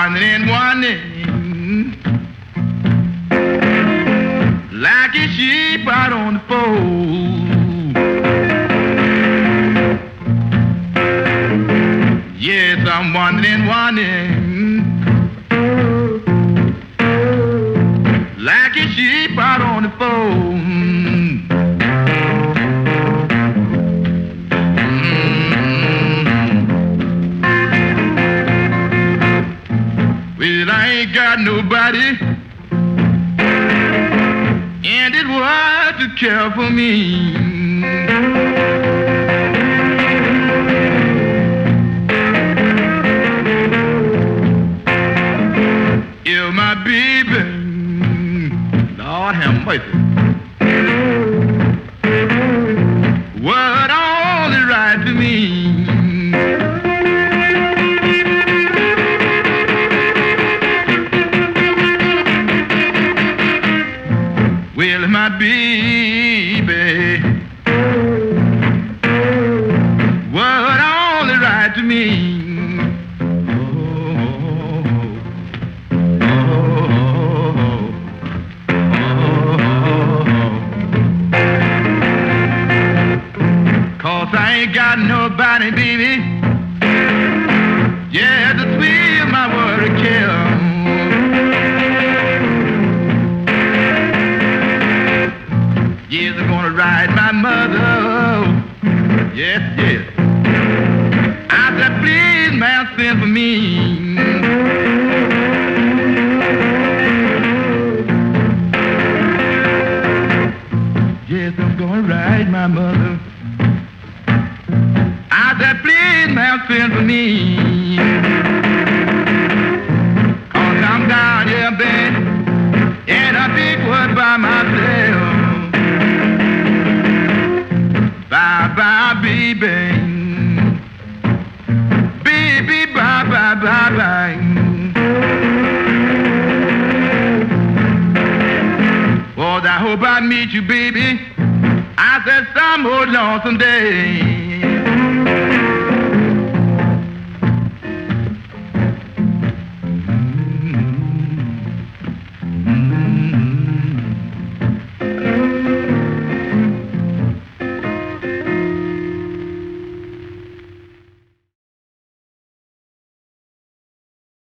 wandering, wandering, like a sheep out on the fold. Yes, I'm wandering, wandering, like a sheep out on the fold. Well, I ain't got nobody in this world to care for me. If my baby, Lord have mercy, would only write to me. Well, my baby would only write to me. Cause I ain't got nobody, baby, yeah, to sweet my word of care. Yes, I'm gonna ride my mother. Yes, yes. I said, please, man, send for me. Yes, I'm gonna ride my mother. I said, please, man, send for me. Cause I'm down here, baby, in a big wood by myself. Bye bye, baby. Baby, bye bye, bye bye. Oh, I hope I meet you, baby. I said some old lonesome day.